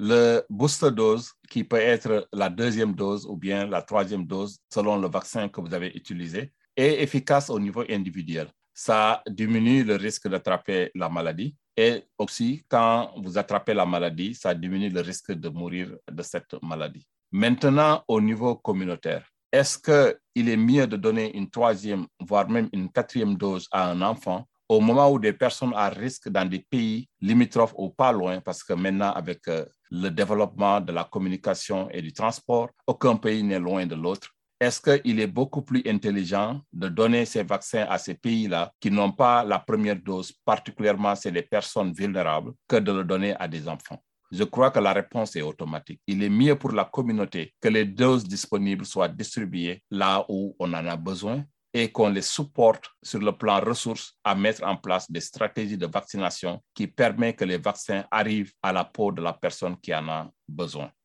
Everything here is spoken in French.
le booster dose, qui peut être la deuxième dose ou bien la troisième dose, selon le vaccin que vous avez utilisé, est efficace au niveau individuel. Ça diminue le risque d'attraper la maladie. Et aussi, quand vous attrapez la maladie, ça diminue le risque de mourir de cette maladie. Maintenant, au niveau communautaire, est-ce qu'il est mieux de donner une troisième, voire même une quatrième dose à un enfant au moment où des personnes à risque dans des pays limitrophes ou pas loin, parce que maintenant, avec le développement de la communication et du transport, aucun pays n'est loin de l'autre. Est-ce qu'il est beaucoup plus intelligent de donner ces vaccins à ces pays-là qui n'ont pas la première dose, particulièrement c'est les personnes vulnérables, que de le donner à des enfants? Je crois que la réponse est automatique. Il est mieux pour la communauté que les doses disponibles soient distribuées là où on en a besoin et qu'on les supporte sur le plan ressources à mettre en place des stratégies de vaccination qui permettent que les vaccins arrivent à la peau de la personne qui en a besoin.